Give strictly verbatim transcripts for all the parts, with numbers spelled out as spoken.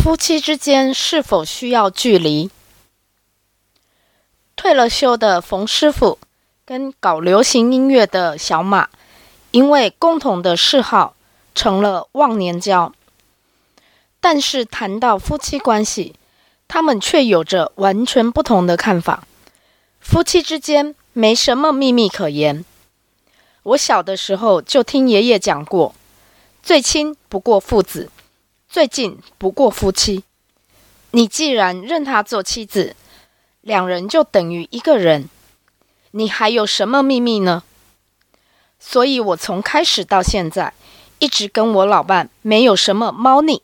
夫妻之间是否需要距离？退了休的冯师傅跟搞流行音乐的小马，因为共同的嗜好成了忘年交。但是谈到夫妻关系，他们却有着完全不同的看法。夫妻之间没什么秘密可言。我小的时候就听爷爷讲过，最亲不过父子，最近不过夫妻。你既然认他做妻子，两人就等于一个人，你还有什么秘密呢？所以我从开始到现在，一直跟我老伴没有什么猫腻。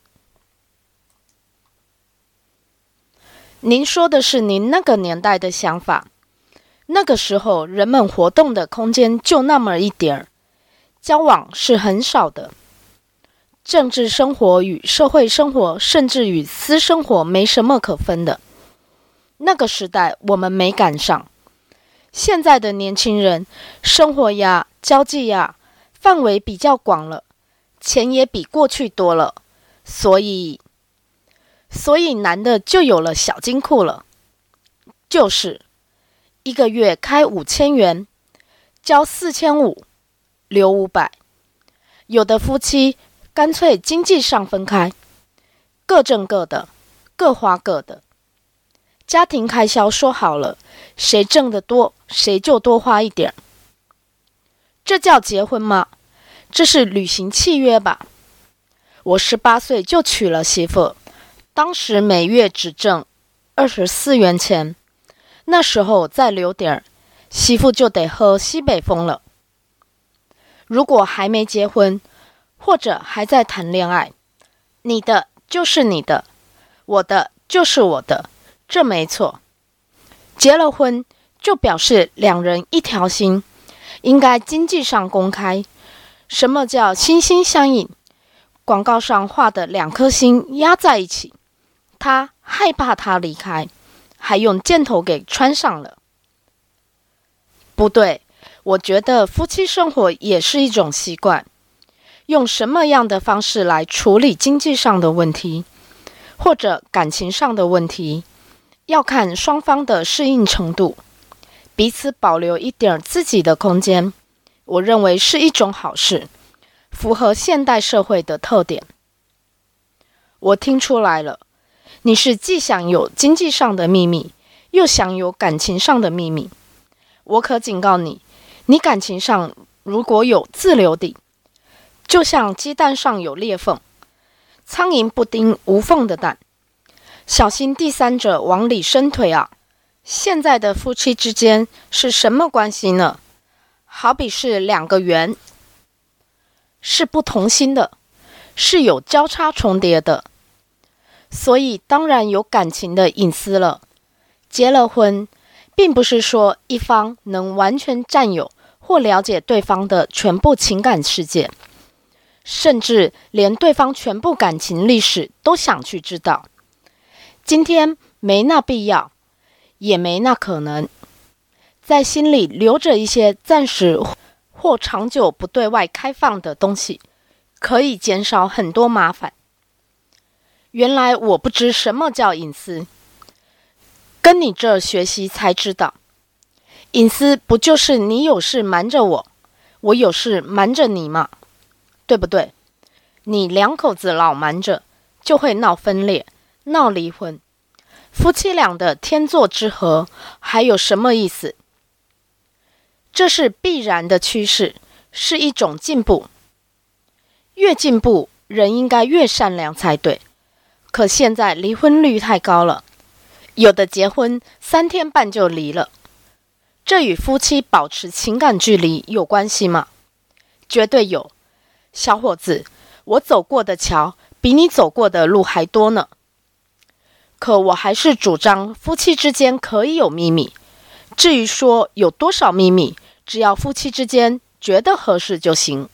您说的是您那个年代的想法，那个时候人们活动的空间就那么一点儿，交往是很少的。政治生活与社会生活，甚至与私生活没什么可分的。那个时代我们没赶上。现在的年轻人生活呀、交际呀，范围比较广了，钱也比过去多了，所以所以男的就有了小金库了，就是一个月开五千元，交四千五，留五百。有的夫妻干脆经济上分开，各挣各的，各花各的。家庭开销说好了，谁挣得多，谁就多花一点。这叫结婚吗？这是履行契约吧？我十八岁就娶了媳妇，当时每月只挣二十四元钱，那时候再留点儿，媳妇就得喝西北风了。如果还没结婚，或者还在谈恋爱，你的就是你的，我的就是我的，这没错。结了婚就表示两人一条心，应该经济上公开。什么叫心心相印？广告上画的两颗心压在一起，他害怕他离开，还用箭头给穿上了。不对，我觉得夫妻生活也是一种习惯。用什么样的方式来处理经济上的问题，或者感情上的问题，要看双方的适应程度，彼此保留一点自己的空间，我认为是一种好事，符合现代社会的特点。我听出来了，你是既想有经济上的秘密，又想有感情上的秘密。我可警告你，你感情上如果有自留地，就像鸡蛋上有裂缝，苍蝇不叮无缝的蛋，小心第三者往里伸腿啊！现在的夫妻之间是什么关系呢？好比是两个圆，是不同心的，是有交叉重叠的，所以当然有感情的隐私了。结了婚，并不是说一方能完全占有或了解对方的全部情感世界，甚至连对方全部感情历史都想去知道。今天没那必要，也没那可能。在心里留着一些暂时或长久不对外开放的东西，可以减少很多麻烦。原来我不知什么叫隐私，跟你这儿学习才知道。隐私不就是你有事瞒着我，我有事瞒着你吗？对不对？你两口子老瞒着，就会闹分裂，闹离婚。夫妻俩的天作之合，还有什么意思？这是必然的趋势，是一种进步。越进步，人应该越善良才对。可现在离婚率太高了，有的结婚三天半就离了。这与夫妻保持情感距离有关系吗？绝对有。小伙子，我走过的桥比你走过的路还多呢。可我还是主张夫妻之间可以有秘密。至于说有多少秘密，只要夫妻之间觉得合适就行。